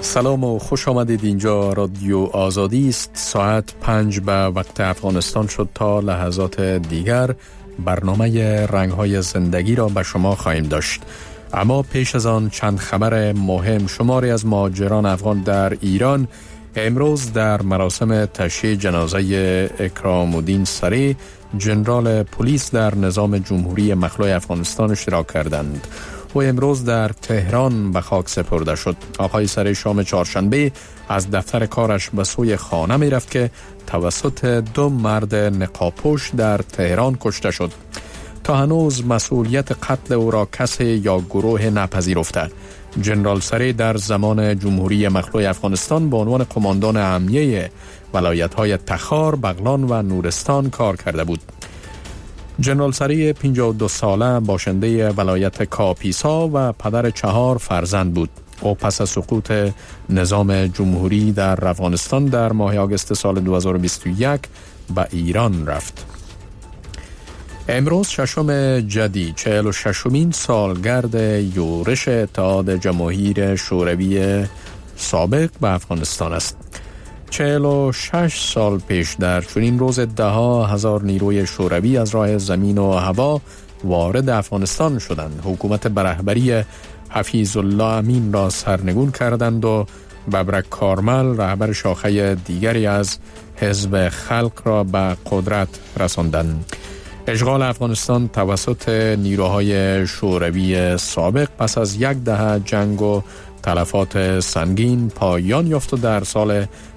سلام و خوش آمدید. اینجا رادیو آزادی است. ساعت 5 به وقت افغانستان شد. تا لحظات دیگر برنامه رنگ‌های زندگی را به شما خواهیم داشت. اما پیش از آن چند خبر مهم. شماری از مهاجران افغان در ایران امروز در مراسم تشییع جنازه اکرام الدین سری، ژنرال پلیس در نظام جمهوری مخلوع افغانستان اشتراک کردند. و امروز در تهران به خاک سپرده شد. آقای سری شام چهارشنبه از دفتر کارش به سوی خانه می رفت که توسط دو مرد نقاب‌پوش در تهران کشته شد. تا هنوز مسئولیت قتل او را کسی یا گروه نپذیرفته. ژنرال سری در زمان جمهوری مخلوع افغانستان به عنوان قماندان امنیه ولایت‌های تخار، بغلان و نورستان کار کرده بود. ژنرال سری 52 ساله باشنده ولایت کاپیسا و پدر 4 فرزند بود. او پس از سقوط نظام جمهوری در افغانستان در ماه آگوست سال 2021 به ایران رفت. امروز ششم جدی 46مین سالگرد یورش اتحاد جماهیر شوروی سابق به افغانستان است. 46 سال پیش در چنین روز ده ها هزار نیروی شوروی از راه زمین و هوا وارد افغانستان شدند. حکومت به رهبری حفیظ الله امین را سرنگون کردند و ببرک کارمل رهبر شاخه دیگری از حزب خلق را به قدرت رساندند. اشغال افغانستان توسط نیروهای شوروی سابق پس از یک دهه جنگ و تلفات سنگین پایان یافت و در سال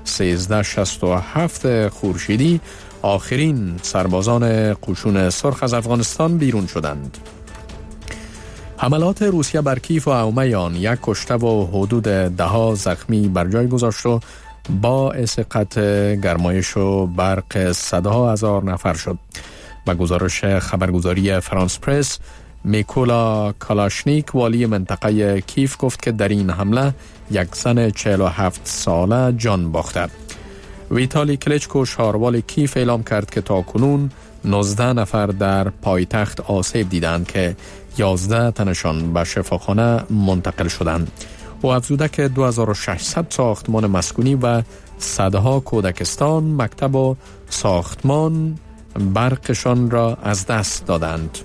1367 خورشیدی آخرین سربازان قشون سرخ از افغانستان بیرون شدند. حملات روسیه بر کیف و اومیان یک کشته و حدود 10 زخمی بر جای گذاشت و باعث قطع گرمایش و برق صدها هزار نفر شد. با گزارش خبرگزاری فرانس پرس، میکولا کالاشنیک والی منطقه کیف گفت که در این حمله یک زن 47 ساله جان باخته. ویتالی کلیچکو شهروال کیف اعلام کرد که تاکنون 19 نفر در پایتخت آسیب دیدند که 11 تنشان به شفاخانه منتقل شدند. او افزوده که 2600 ساختمان مسکونی و صدها کودکستان، مکتب و ساختمان برقشان را از دست دادند.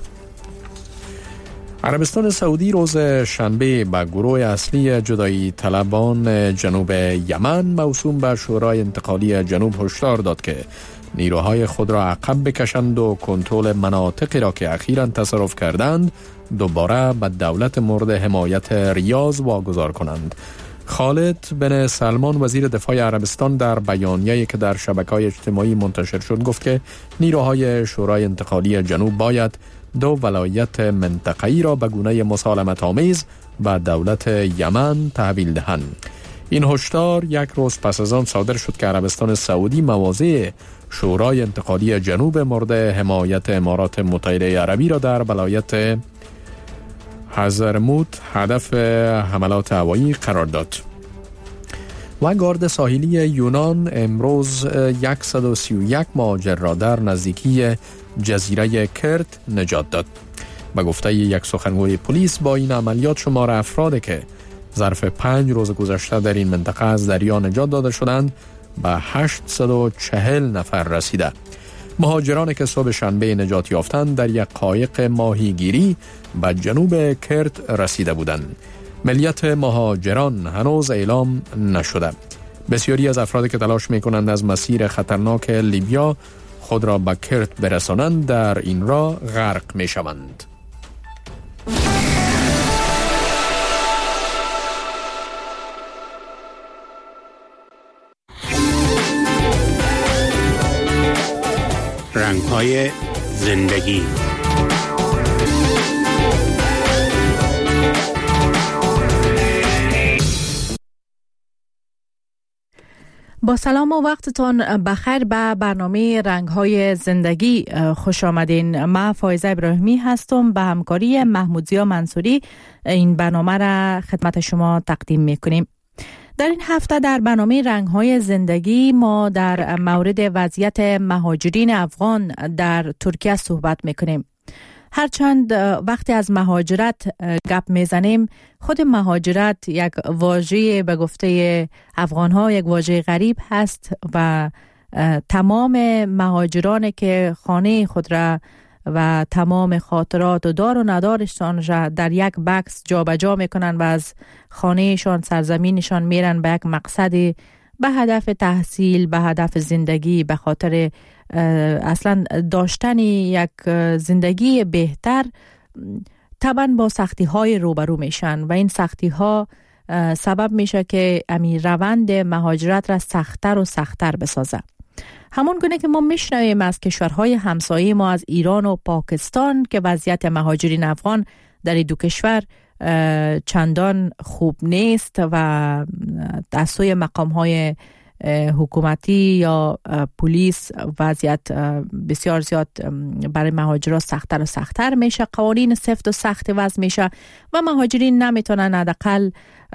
عربستان سعودی روز شنبه به گروه اصلی جدایی طلبان جنوب یمن موسوم به شورای انتقالی جنوب هشدار داد که نیروهای خود را عقب بکشند و کنترل مناطقی را که اخیراً تصرف کردند دوباره به دولت مورد حمایت ریاض واگذار کنند. خالد بن سلمان وزیر دفاع عربستان در بیانیه‌ای که در شبکه‌های اجتماعی منتشر شد گفت که نیروهای شورای انتقالی جنوب باید 2 ولایت منطقه‌ای را به گونه مسالمت‌آمیز به دولت یمن تحویل دهند. این هشدار یک روز پس از آن صادر شد که عربستان سعودی مواضع شورای انتقالی جنوب مورد حمایت امارات متحده عربی را در ولایت حضرموت هدف حملات هوایی قرار داد. و گارد ساحلی یونان امروز 131 مهاجر را در نزدیکی جزیره کرت نجات داد. به گفته یک سخنگوی پلیس با این عملیات شمار افرادی که ظرف 5 روز گذشته در این منطقه از دریا نجات داده شدند به 840 نفر رسیده. مهاجرانی که صبح شنبه نجات یافتند در یک قایق ماهیگیری به جنوب کرت رسیده بودند. ملیت مهاجران هنوز اعلام نشده. بسیاری از افرادی که تلاش می‌کنند از مسیر خطرناک لیبیا خود را به کرت برسانند در این راه غرق می‌شوند. رنگ‌های زندگی. با سلام و وقتتان بخیر به برنامه رنگ‌های زندگی خوش آمدین. من فایزه ابراهیمی هستم. به همکاری محمودزیا منصوری این برنامه را خدمت شما تقدیم می‌کنیم. در این هفته در برنامه رنگ‌های زندگی ما در مورد وضعیت مهاجرین افغان در ترکیه صحبت می‌کنیم. هرچند وقتی از مهاجرت گپ میزنیم، خود مهاجرت یک واژه به گفته افغان‌ها یک واژه غریب هست و تمام مهاجرانی که خانه خود را و تمام خاطرات و دار و ندارشان را در یک بکس جابجا میکنن و از خانهشان سرزمینشان میرن به یک مقصد، به هدف تحصیل، به هدف زندگی، به خاطر اصلا داشتن یک زندگی بهتر، طبعا با سختی های روبرو میشن و این سختی ها سبب میشه که امیر روند مهاجرت را سخت‌تر و سخت‌تر بسازه. همون گونه که ما میشنویم از کشورهای همسایه ما، از ایران و پاکستان، که وضعیت مهاجرین افغان در این دو کشور چندان خوب نیست و از سوی مقام‌های حکومتی یا پلیس وضعیت بسیار زیاد برای مهاجران سخت‌تر و سخت‌تر میشه، قوانین سفت و سخت وضع میشه و مهاجرین نمیتونن حداقل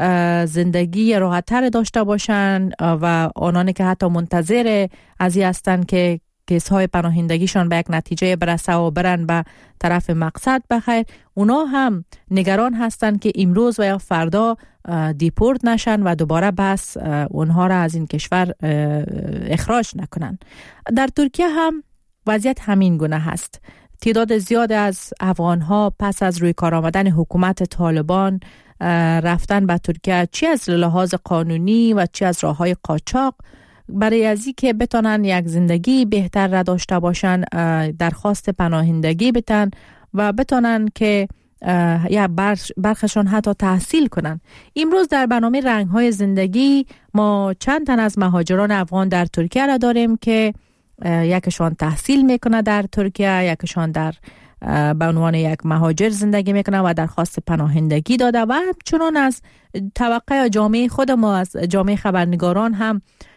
زندگی راحت‌تر داشته باشن و آنانی که حتی منتظر از این هستن که کیس‌های پناهندگیشان به یک نتیجه برسه و برن به طرف مقصد بخیر، اونا هم نگران هستن که امروز و یا فردا دیپورت نشن و دوباره بس اونها را از این کشور اخراج نکنن. در ترکیه هم وضعیت همین گونه هست. تعداد زیاد از افغان‌ها پس از روی کار آمدن حکومت طالبان رفتن به ترکیه، چی از لحاظ قانونی و چی از راه‌های قاچاق، برای ازی که بتونن یک زندگی بهتر را داشته باشن، درخواست پناهندگی بتن و بتونن که یا برخشان حتی تحصیل کنن. امروز در برنامه رنگ‌های زندگی ما چند تن از مهاجران افغان در ترکیه را داریم که یکشان تحصیل میکنه در ترکیه، یکشان در به عنوان یک مهاجر زندگی میکنه و درخواست پناهندگی داده و همچنان از توقع جامعه خود ما، از جامعه خبرنگاران هم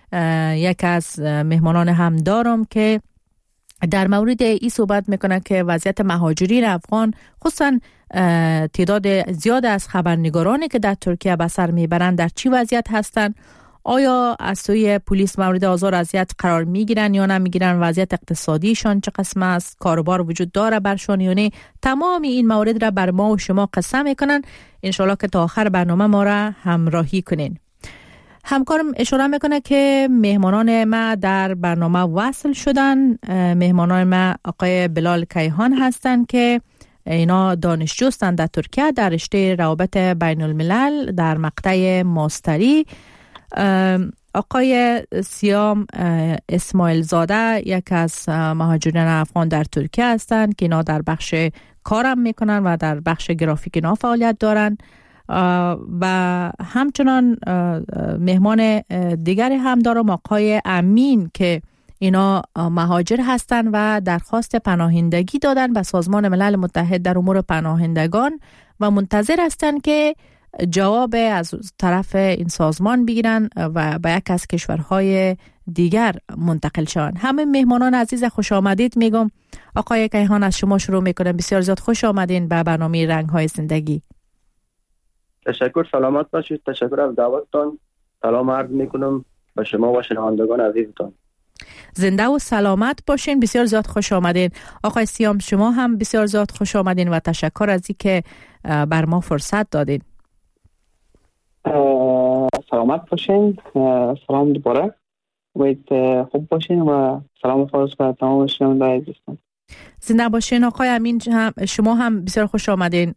یک از مهمانان هم دارم که در مورد این صحبت میکنه که وضعیت مهاجرین افغان، خصوصا تعداد زیاد از خبرنگارانی که در ترکیه به سر میبرند، در چی وضعیت هستند؟ آیا از سوی پلیس مورد آزار و اذیت قرار میگیرن یا نمیگیرن؟ وضعیت اقتصادیشان چه قسم است؟ کاروبار وجود داره برشان یا نه؟ تمام این موارد را بر ما و شما قصه میکنن. انشالله که تا آخر برنامه ما را همراهی کنین. همکارم اشاره میکنه که مهمانان ما در برنامه وصل شدن. مهمانان ما آقای بلال کیهان هستند که اینا دانشجو هستند در ترکیه در رشته روابط بین الملل در مقطع ماستری. آقای سیام اسماعیل زاده یک از مهاجرین افغان در ترکیه هستند که اینا در بخش کارم میکنن و در بخش گرافیک اینا فعالیت دارن و همچنان مهمان دیگری هم دارم، آقای امین که اینا مهاجر هستند و درخواست پناهندگی دادن به سازمان ملل متحد در امور پناهندگان و منتظر هستند که جواب از طرف این سازمان بگیرن و به یک از کشورهای دیگر منتقل شوند. همه مهمانان عزیز خوش آمدید میگم. آقای کیهان از شما شروع میکنم. بسیار زیاد خوش آمدین به برنامه رنگ‌های زندگی. تشکر، سلامت باشید. تشکر از دعوتتان. سلام عرض میکنم به شما و شنوندگان عزیزتان. زنده و سلامت باشین. بسیار زیاد خوش آمدین. آقای سیام شما هم بسیار زیاد خوش آمدین و تشکر از اینکه بر ما فرصت دادین. سلامت باشین. سلام دوباره. باید خوب باشین و سلام خالص به تمام شنوندگان عزیزتان. زنده باشین. آقای امین شما هم بسیار خوش آمدین.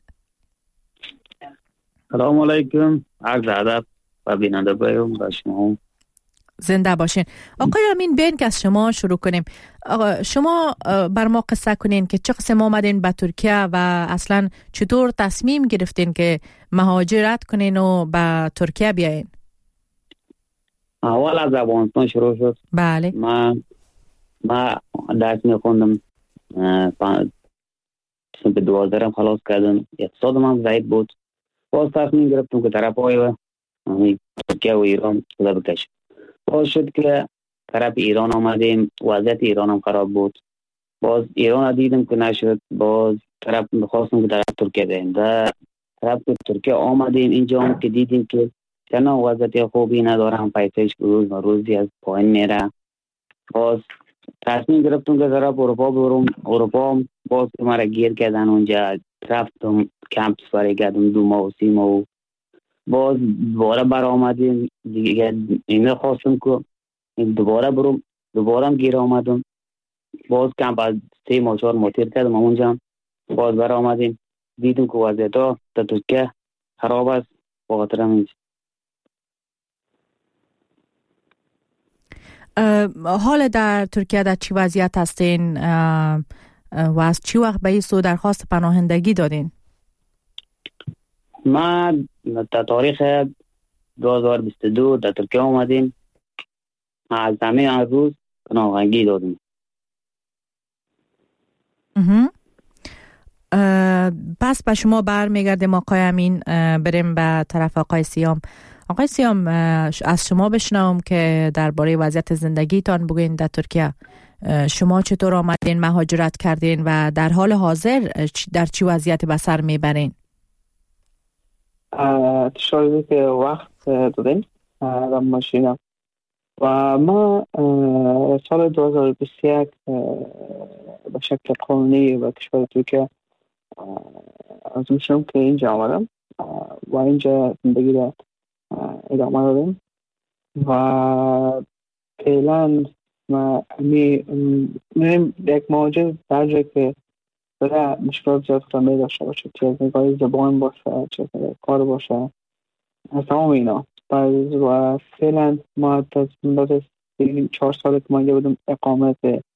سلام علیکم، عرض ادب و بیننده و شما. زنده باشین. آقای امین بین که از شما شروع کنیم. شما بر ما قصه کنین که چه قسم آمدین به ترکیه و اصلا چطور تصمیم گرفتین که مهاجرت کنین و به ترکیه بیاین؟ اول از افغانستان شروع شد. بله. من درس میخوندم، به 12 خلاص کردم. اقتصاد من ضعیف بود. باز تصمیم گرفتم که طرف های ترکیه و ایران خدا بکشم. باز شد که طرف ایران آمدیم، وضعیت ایران هم خراب بود. باز ایران دیدم که نشد، باز طرف میخواستم که طرف ترکیه بریم. طرف ترکیه آمدیم، اینجا هم که دیدیم که چنان وضعیت خوبی ندارم، پیسش روز و روزی از پایین میره. باز تصمیم گرفتم که طرف اروپا برم. اروپا باز مرا گیر کردن، اونجا رفتم کمپ سفاری کردم 2 ماه و 3 ماه. باز دوباره برآمدیم دیگه، ایمیل خواستم که دوباره برم، دوباره هم گیر آمدم. باز کمپ از 3 ماه 4 ماه تیر کردم اونجا. باز برآمدیم دیدم که وضعیت ها در ترکیه خراب است. بخاطر همین حال در ترکیه در چی وضعیت هستین و از چی وقت به این سو درخواست پناهندگی دادین؟ ما در تاریخ 2022 در ترکیه آمدیم. از همه روز پناهندگی دادیم. پس به شما برمیگردیم آقای امین. بریم به طرف آقای سیام. آقای سیام، از شما بشنوم که درباره وضعیت زندگیتان بگوین در ترکیه. شما چطور آمدین، مهاجرت کردین و در حال حاضر در چی وضعیت به سر میبرین؟ تشکر که وقت دادین در ماشینم. و ما سال 2021 به شکل قانونی به کشور ترکیه از میشم که اینجا آمدم و اینجا زندگی را ادامه دادم. و فعلا ما میریم یک مهاجر در جایی که برای مشکلات زیاد خطمه داشته باشه، چه از نگاه زبان باشه، چه از نگاه کار باشه، از تمام اینا. و فعلا ما بعد 4 سال که ما اینجا بودم اقامت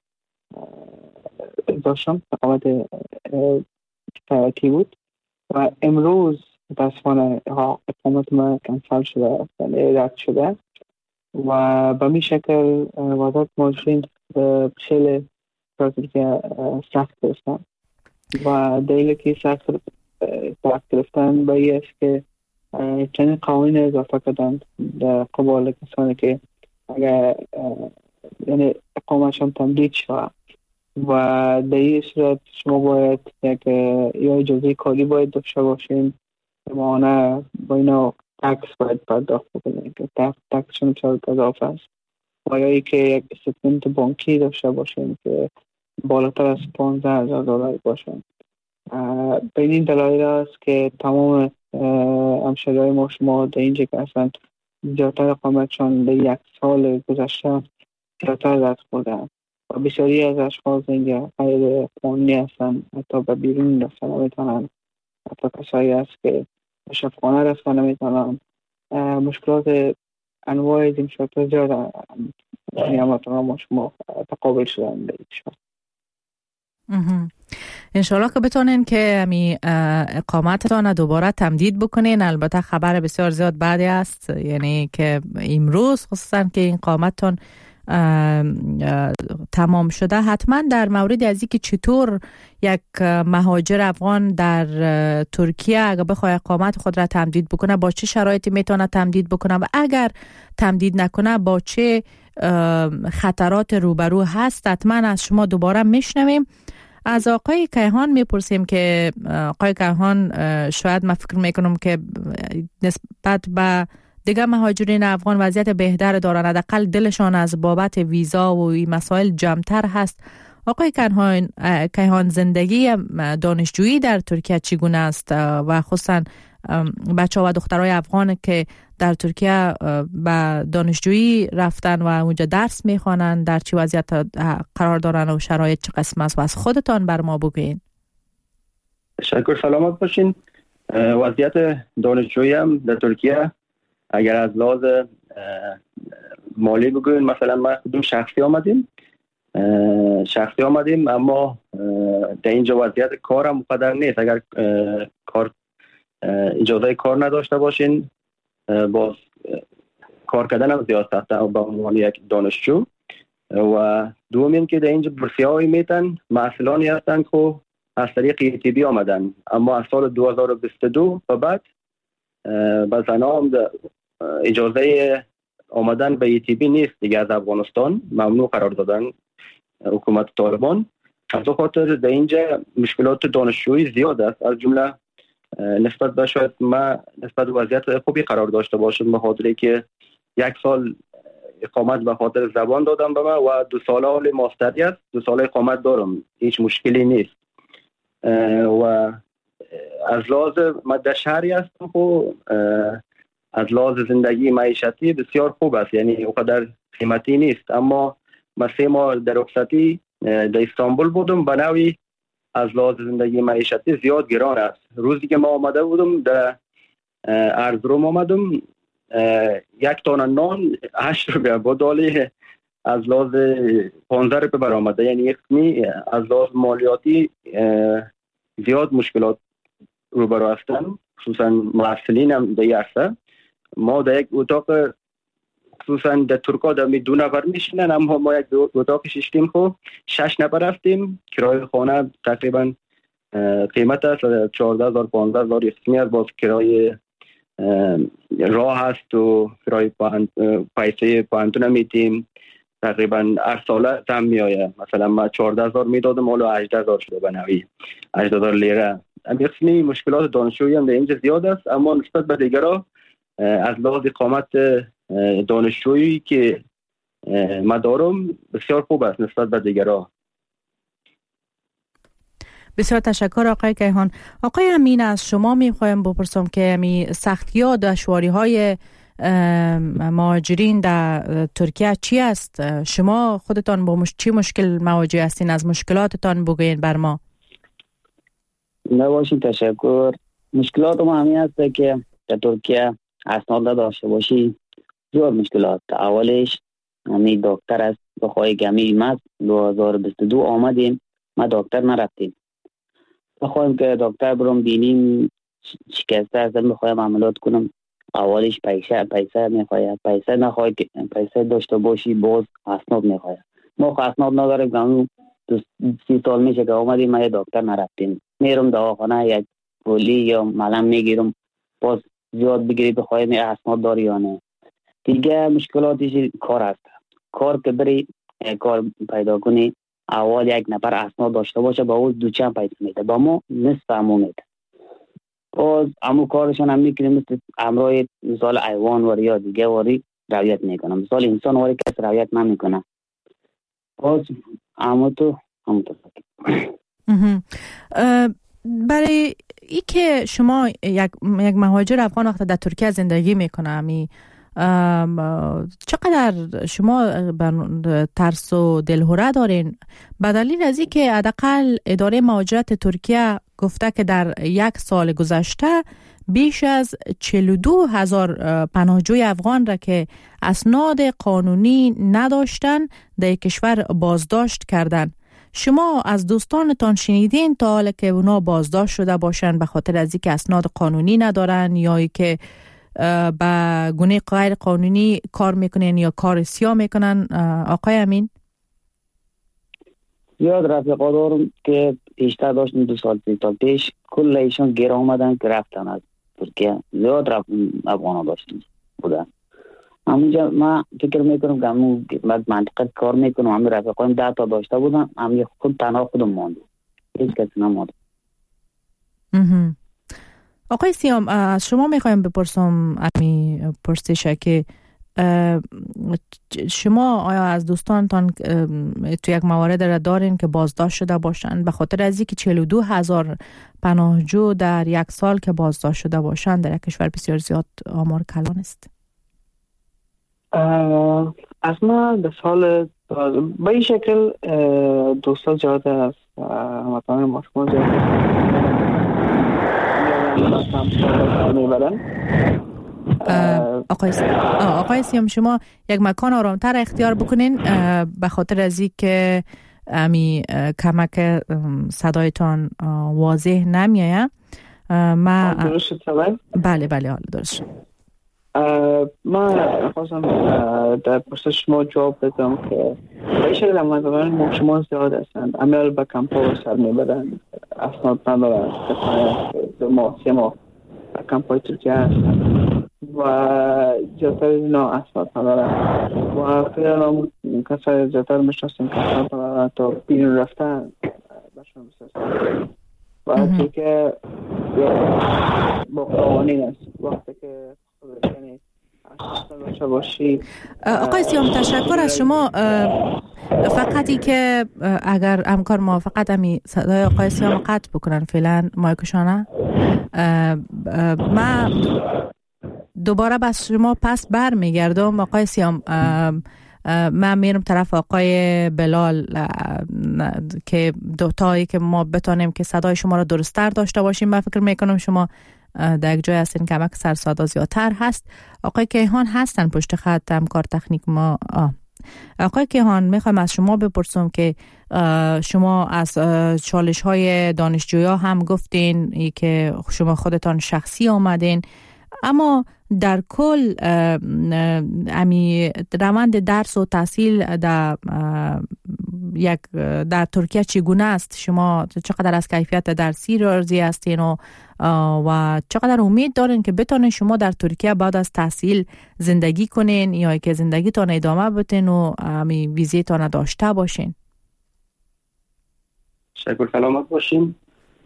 داشتم، اقامت سیاحتی بود و امروز متاسفانه اقامت ما کنسل شده، رد شده و به می شکل وضعیت مهاجرین خیلی که سخت گرفتن. و دلیل که سخت گرفتن به این است که چنین قوانین اضافه کردن در قبال کسانی که اگر یعنی اقامتشان تمدید شد و در این صورت شما باید یک یا اجازه کاری باید داشته باشین، مانع با اینا تکس باید پرداخت بکنین که تکسشون چند اضافه است، و یا ای که یک استیتمنت بانکی داشته باشین که بالاتر از $15,000 باشن. به این دلایل است که تمام همشهری‌های ما شما در اینجا که اصلا زیادتر اقامتشان در 1 سال گذشته زیادتر رد خوردن و بسیاری از اشخاص اینجا غیر قانونی هستن، حتی به بیرون رفتن نمیتونن، حتی کسایی هست که به شبخانه رفتن نمیتونن. مشکلات انواع این مشکلات زیاد نیامتون ما شما تقابل شدن در کشور. انشالله که بتونین که اقامتتان دوباره تمدید بکنین. البته خبر بسیار زیاد بعدی است، یعنی که امروز خصوصا که این اقامتتان تمام شده. حتما در مورد از اینکه چطور یک مهاجر افغان در ترکیه اگر بخواد اقامت خود را تمدید بکنه با چه شرایطی میتونه تمدید بکنه و اگر تمدید نکنه با چه خطرات روبرو هست، حتما از شما دوباره میشنویم. از آقای کیهان میپرسیم که آقای کیهان، شاید من فکر میکنم که نسبت به دیگه مهاجرین افغان وضعیت بهتر دارن، حداقل دلشان از بابت ویزا و این مسائل جمع‌تر هست. آقای کیهان، زندگی دانشجویی در ترکیه چگونه است و خصوصا بچه‌ها و دخترای افغان که در ترکیه به دانشجویی رفتن و اونجا درس میخوانن در چه وضعیت قرار دارن و شرایط چه قسم است و از خودتان بر ما بگوین. تشکر، سلامت باشین. وضعیت دانشجویی هم در ترکیه اگر از لحاظ مالی بگوین، مثلا ما خودم شخصی آمدیم اما در اینجا وضعیت کار هم مقدر نیست. اگر اجازه کار نداشته باشین باز کار کردن هم زیاد سخته به عنوان یک دانشجو. و دومین که در اینجا بورسیه‌ای میتن محصلانی هستن که از طریق ایتیبی آمدن، اما از سال 2022 و بعد به زنان اجازه آمدن به ایتیبی نیست دیگه، از افغانستان ممنوع قرار دادن حکومت طالبان. از او خاطر در اینجا مشکلات دانشجویی زیاد است، از جمله نسبت به شاید ما نسبت به وضعیت خوبی قرار داشته باشم به خاطر که 1 سال اقامت به خاطر زبان دادم به من و 2 ساله حال ماستری است. 2 ساله اقامت دارم، هیچ مشکلی نیست. و از لحاظ من در شهری هستم خب از لحاظ زندگی معیشتی بسیار خوب است، یعنی اونقدر قیمتی نیست. اما من 3 ماه در رخصتی در استانبول بودم، به نوعی از لحاظ زندگی معیشتی زیاد گران است. روزی که ما آمده بودم در ارزروم آمدم، 1 تانه نان 8 روپیه بود، حالی از لحاظ 15 روپیه برآمده، یعنی یکی از لحاظ مالیاتی زیاد مشکلات روبرو هستن، خصوصا محصلین هم در عرصه. ما در یک اتاق، خصوصا در ترکا در 2 نفر میشینن، اما ما یک اتاق شیشتیم خب 6 نفر رفتیم. کرایه خانه تقریبا قیمت است 14,000 15,000 یخمی است، باز کرایه راه هست و کرایه پیسه پانتون میتیم تقریبا هر ساله تم میآید. مثلا ما 14,000 میدادم، حالا 18,000 شده به نوعی 18,000 لیره. امی مشکلات دانشجویی هم در اینجا زیاد است، اما نسبت به دیگرها از لحاظ اقامت دانشجویی که ما دارم بسیار خوب است نسبت به دیگرها. بسیار تشکر آقای کیهان. آقای امین، از شما میخوایم بپرسم که می سختی‌ها دشواری‌های مهاجرین در ترکیه چی است؟ شما خودتان با چی مشکل مواجه هستین؟ از مشکلاتتان بگوین بر ما. نباشین، تشکر. مشکلات ما همین است که در ترکیه اسناد داشته باشی زیاد مشکلات. اولش همین دکتر است، بخوای گمی ما 2022 آمدیم ما دکتر نرفتیم، بخوایم که دکتر برام بینیم شکسته هستم بخوایم عملیات کنم، اولش پیسه میخواید، پیسه نخواهی که پیسه داشته باشی باز اسناد میخواید. ما اسناد نداریم، گمون 30 سال میشه که آمدیم ما دکتر نرفتیم. میرم دواخانه یک گلی یا ملم میگیرم، باز زیاد بگیری بخوایم اسناد داری یا نه. دیگه مشکلاتش کار است. کار که بری کار پیدا کنی اول یک نفر اسناد داشته باشه با او دو چند پیسه میده، با ما نصف همون میده. باز امو کارشان هم میکنه مثل امرای مثال ایوان واری یا دیگه واری رویت میکنه، مثال انسان واری کس رویت نمیکنه. باز امو تو برای ای که شما یک مهاجر افغان وقت در ترکیه زندگی میکنه، چقدر شما ترس و دلهوره دارین؟ به دلیل از این که حداقل اداره مهاجرت ترکیه گفته که در 1 سال گذشته بیش از 42,000 پناهجوی افغان را که اسناد قانونی نداشتن در کشور بازداشت کردن. شما از دوستانتان شنیدین تا حالا که اونا بازداشت شده باشن به خاطر از اینکه اسناد قانونی ندارن یا که به گونه غیر قانونی کار میکنن یا کار سیاه میکنن؟ آقای امین؟ زیاد رفقا دارم که پیشتر داشتن 2 سال 3 سال پیش کل ایشان گیر آمدن که رفتن از ترکیه. زیاد افغان ها داشتن بودن. همونجا ما فکر میکنم که همون منطقه کار میکنم، همون رفقایم 10 تا داشته بودن، همون خود تنها خودم ماند، هیچ کسی نماند. آقای سیام، از شما میخوایم بپرسم امی پرسشه که شما آیا از دوستانتان تو یک موارد را دارین که بازداشت شده باشند به خاطر از اینکه 42,000 پناهجو در 1 سال که بازداشت شده باشند در یک کشور بسیار زیاد آمار کلان است؟ از ما در سال به این شکل دوستا زیاده است، هموطنان ما شما زیاده آقای سیام، شما یک مکان آرامتر اختیار بکنین به خاطر از این که امی کمک صدایتان واضح نمیایه. ما درست شد؟ بله حالا درست شد. من خواستم در پرسش شما جواب بدم که به شکل هموطنان شما زیاد هستند، عمل به کمپا سر میبرند، اسناد ندارند، ما 3 ماه کمپای ترکیه هستند و زیادتر اینا اسناد ندارند و فعلا کسای زیادتر میشناسیم که اسناد ندارند تا بیرون رفتن باشون بسازند و ترکیه با قوانین است. وقتی که یعنی آقای سیام تشکر از شما. فقطی که اگر همکار موافقت همی صدای آقای سیام قطع بکنن فعلا مایکشانه، من دوباره بس شما پس بر میگردم. آقای سیام من میرم طرف آقای بلال که دوتایی که ما بتانیم که صدای شما را درست‌تر داشته باشیم. من فکر میکنم شما در یک جای هستین که همک سرصدا زیادتر هست. آقای کیهان هستن پشت خط، همکار تکنیک ما. آقای کیهان میخوایم از شما بپرسم که شما از چالش های دانشجویا هم گفتین که شما خودتان شخصی آمدین، اما در کل امی روند درس و تحصیل در ترکیه چگونه است؟ شما چقدر از کیفیت درسی راضی هستین و چقدر امید دارین که بتونین شما در ترکیه بعد از تحصیل زندگی کنین یا که زندگیتان ادامه بدین و امی ویزیتان داشته باشین؟ شکر سلامت باشین.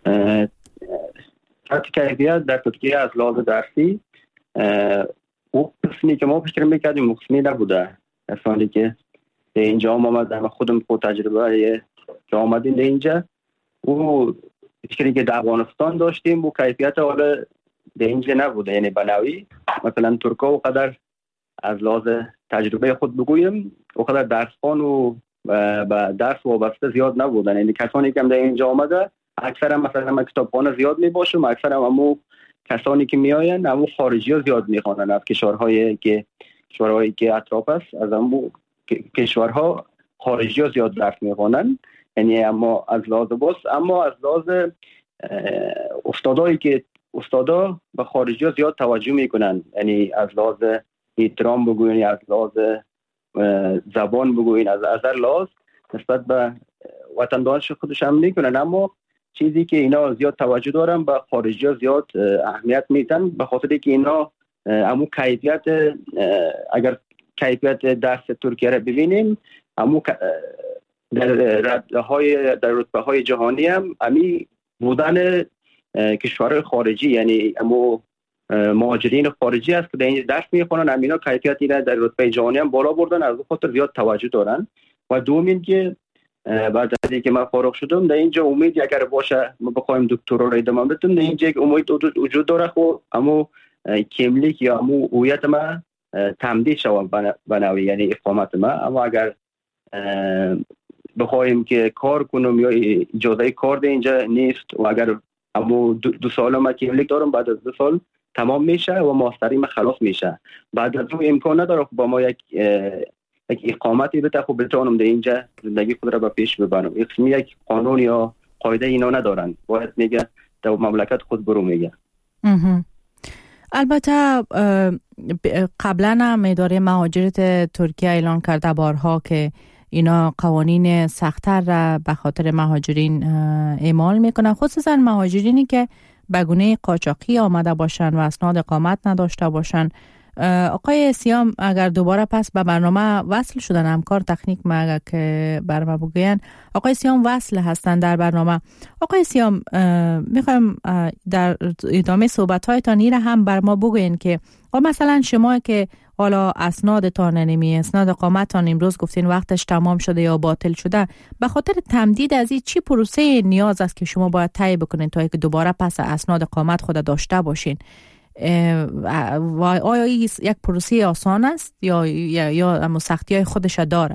کیفیت در ترکیه از لحاظ درسی او قسمی که ما فکر میکردیم قسمی نبوده. افرادی که به اینجا آمدن و خودم خود تجربه که آمدیم به اینجا، او فکری که در افغانستان داشتیم و کیفیت حالا به اینجا نبوده. یعنی بناوی مثلا ترکا و قدر از لحاظ تجربه خود بگویم و قدر درسخوان و به درس وابسته زیاد نبودن. یعنی کسانی که هم در اینجا آمده اکثر هم مثلا کتابخانه زیاد می باشم، اکثر هم امو کسانی که می آین امو خارجی ها زیاد می خوانن از کشورهایی که اطراف است. از امو کشورها خارجی ها زیاد درس می خوانن. یعنی اما از لحاظ اما از لحاظ استادا به خارجی ها زیاد توجه می کنن. یعنی از لحاظ احترام بگوین، از لحاظ زبان بگوین، از هر لحاظ نسبت به وطن دانش خودش هم میکنن. اما چیزی که اینا زیاد توجه دارن به خارجی ها زیاد اهمیت میدن، به خاطر که اینا همون کیفیت، اگر کیفیت درس ترکیه را ببینیم، همون در رتبه های جهانی هم امی بودن کشورهای خارجی، یعنی همون مهاجرین خارجی است که در این درس میخونن، همینا کیفیتی را در رتبه جهانی هم بالا بردن، از خاطر زیاد توجه دارن. و دومین که بعد از اینکه من فارغ شدم در اینجا امید اگر باشه ما بخوایم دکترا را ادامه بدیم، در اینجا امید وجود داره خو اما کملیک یا امو هویت ما تمدید شود بناوی، یعنی اقامت ما. اما اگر بخوایم که کار کنم یا اجازه کار در اینجا نیست و اگر امو 2 سال ما کملیک دارم، بعد از 2 سال تمام میشه و ماستری ما خلاص میشه. بعد از اون امکان نداره با ما یک اقامتی بده خب بتونم در اینجا زندگی خود را به پیش ببرم. یک قانون یا قاعده اینا ندارن، باید میگه در مملکت خود برو میگه. البته قبلا هم اداره مهاجرت ترکیه اعلان کرده بارها که اینا قوانین سخت‌تر را به خاطر مهاجرین اعمال میکنن، خصوصا مهاجرینی که به گونه قاچاقی آمده باشن و اسناد اقامت نداشته باشن. آقای سیام اگر دوباره پس به برنامه وصل شدن، همکار تکنیک ما اگر که برنامه بگوین، آقای سیام وصل هستن در برنامه. آقای سیام میخوایم در ادامه صحبت هایتان این هم بر ما بگوین که مثلا شما که حالا اسنادتان اسناد اقامتتان امروز گفتین وقتش تمام شده یا باطل شده، به خاطر تمدید از این چی پروسه نیاز است که شما باید طی بکنین تا که دوباره پس اسناد اقامت خود داشته باشین؟ و آیا یک پروسه آسان است یا سختی‌های خودش داره؟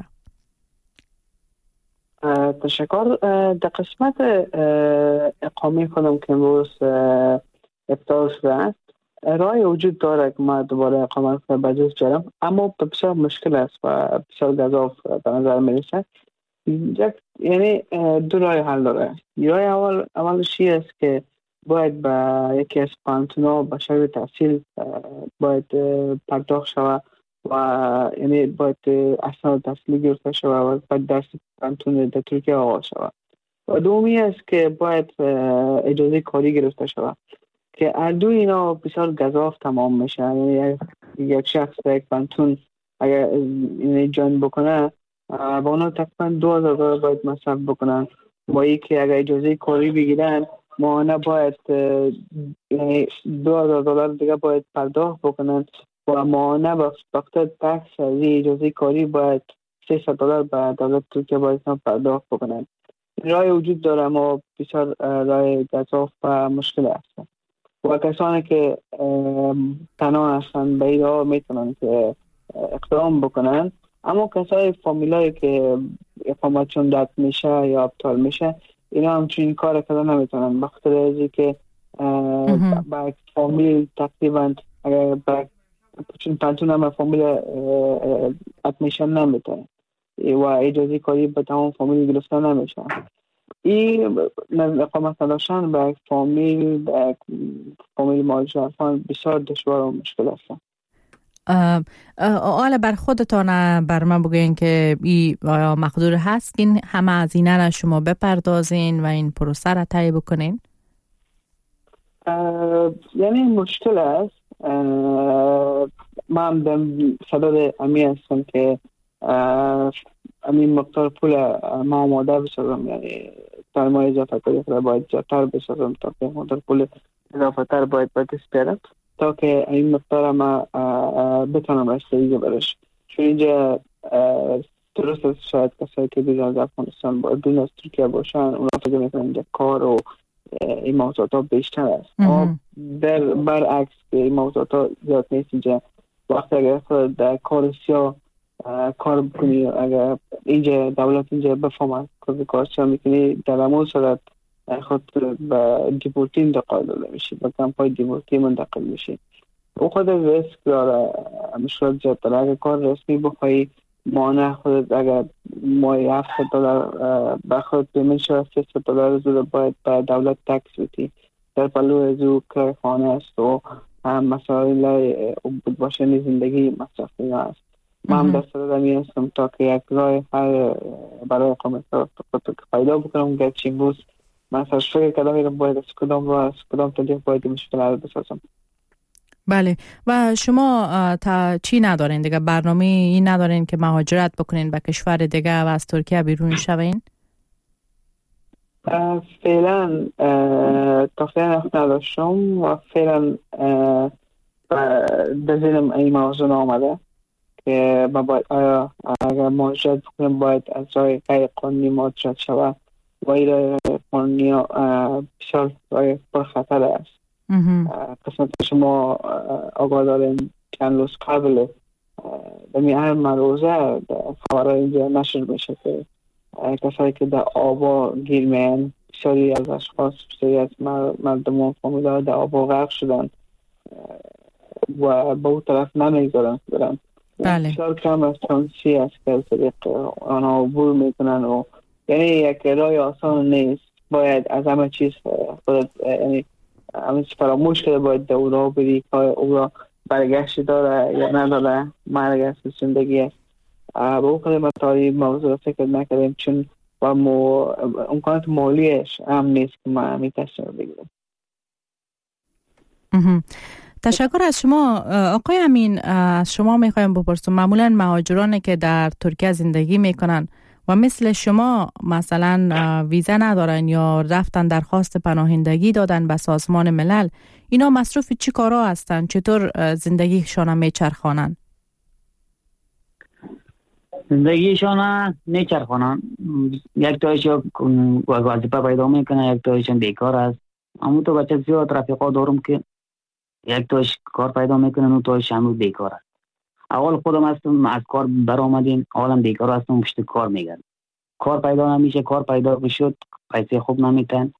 تشکر. در قسمت اقامه خودم که امروز افتار شده است، راه وجود داره که ما دوباره اقامت خود بجز جارم، اما بسیار مشکل است و بسیار گزاف به نظر میرسه. یعنی 2 راه حل داره. راه اولش است که باید با یکی از پانتونا به شکل تحصیل باید پرداخت شود و یعنی باید اسناد تحصیلی گرفته شود و باید درس پانتون در ترکیه آغاز شود. و دومی است که باید اجازه کاری گرفته شود که هر دو اینا بسیار گزاف تمام میشه. یعنی یک شخص در یک پانتون اگر این جان بکنه با اونا تقریبا 2000 دلار باید مصرف بکنن، با ای که اگر اجازه کاری بگیرن ماهانه باید 2000 دلار دیگه باید پرداخت بکنن و ماهانه به وقت تکس از اجازه کاری باید $300 به دولت ترکیه باید پرداخت بکنند. رای وجود داره اما بسیار رای گزاف و مشکل است و کسانی که تنها هستند به این راه میتونن که اقدام بکنن، اما کسای فامیلایی که اقامتشون رد میشه یا ابطال میشه اینا همچنین کار کردن نمیتونن، بخاطر از که با فامیل تقریبا اگر چون پنتون هم فامیل ادمیشن نمیتونن و اجازه کاری به تمام فامیل گرفته نمیشه. این اقامت نداشتن به فامیل مهاجران بسیار دشوار و مشکل است. حالا بر خودتان بر من بگوین که آیا مقدور هست این همه هزینه را شما بپردازین و این پروسه را طی بکنین؟ یعنی مشکل است. من هم صدد امی هستم که امین مقدار پول ما آماده بسازم، یعنی سرمایه اضافه کاری را باید زیادتر بسازم تا که مقدار پول اضافه تر باید دست بیارم تا که این مقدار ما بتونم رسیدگی برش. چون اینجا درست است شاید کسایی که بیرون از افغانستان بیرون از ترکیه باشن اونا فکر میکنن اینجا کار و این موضوعات ها بیشتر است، اما برعکس این موضوعات ها زیاد نیست. اینجا وقتی اگر خود در کار سیاه کار بکنی، اگر اینجا دولت اینجا بفهمد کار سیاه میکنی در همون صورت خود به دیپورتی انتقال داده میشی، به کمپای دیپورتی منتقل میشی. او خود ریسک داره، مشکلات زیاد داره. اگر کار رسمی بخوایی مانع خودت اگر ماهی $700 بخواد پیمنت شد $300 زود باید به دولت تکس بدی. در پلو از او که خانه است و هم مسائل بود باشنی زندگی مصرفی است. من هم دست دادمی هستم تا که یک راه حل برای اقامت پیدا بکنم. گرچه امروز من سرش فکر کردم میرم باید از کدام طریق باید مشکل حل بسازم. بله. و شما تا چی ندارین دیگه؟ برنامه این ندارین که مهاجرت بکنین به کشور دیگه و از ترکیه بیرون شوین؟ فعلا تا فعلا نداشتم و فعلا در ذهنم این موضوع آمده که باید آیا اگر مهاجرت بکنم باید از راه غیر قانونی مهاجرت شود و این راه قانونی بسیار راه پرخطر است. قسمت شما آگاه داریم چند روز قبل دمی هر مروزه خبرهای اینجا نشر میشه که کسایی که در آبا گیر میان، بسیاری از اشخاص، بسیاری از مردم و فامیل‌ها در آبا غرق شدن و به اون طرف نمیگذارن برن. بله. بسیار کم از چانسی است که از طریق آنها عبور میکنن و یعنی یک راه آسان نیست. باید از همه چیز خودت یعنی همه چیز فراموش کرده، باید در او راه بری که او را برگشت داره یا نداره، مرگ است زندگی است. با اون خود مطاری موضوع فکر نکردیم چون با امکانات مالیش هم نیست که من همی تصمیم بگیرم. تشکر از شما آقای امین. از شما میخوایم بپرسم معمولا مهاجرانی که در ترکیه زندگی میکنن و مثل شما مثلا ویزا ندارن یا رفتن درخواست پناهندگی دادن به سازمان ملل، اینا مصروف چی کارا هستن؟ چطور زندگیشان میچرخانن؟ زندگیشان میچرخانن، یک تایش وظیفه پیدا میکنه، یک تایشان بیکار است. اما تو بچه زیاد رفیقا دارم که یک تایش کار پیدا میکنن و تایش هم بیکار است. اول خودم هستم از کار برآمدیم، اولم بیکار هستم پشت کار میگردم. کار پیدا نمیشه، کار پیدا بشد پیسه خوب نمیتن.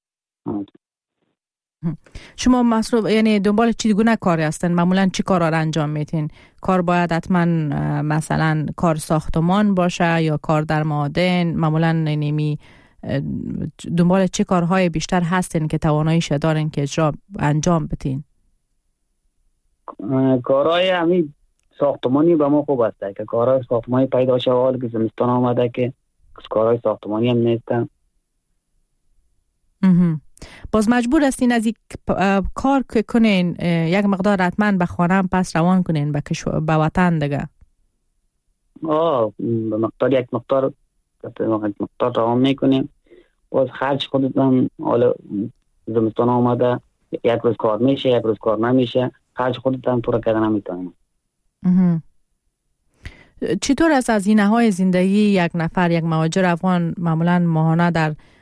شما مصروف یعنی دنبال چی گونه کاری هستن؟ معمولا چی کارا را انجام میتین؟ کار باید حتما مثلا کار ساختمان باشه یا کار در معادن؟ معمولا یعنی دنبال چه کارهای بیشتر هستین که تواناییش دارین که اجرا انجام بدین؟ کارهای همین ساختمانی به ما خوب است که کارهای ساختمانی پیدا شه. حال که زمستان آمده که کارهای ساختمانی هم نیستن. باز مجبور هستین از یک کار که کنین یک مقدار حتما به خانه پس روان کنین به وطن دیگه. به مقدار یک مقدار روان میکنیم. باز خرج خودتان حالا زمستان آمده یک روز کار میشه یک روز کار نمیشه. خرج خودتان پورا کردن نمیتونیم. چطور از هزینه های زندگی یک نفر، یک مهاجر افغان معمولا ماهانه در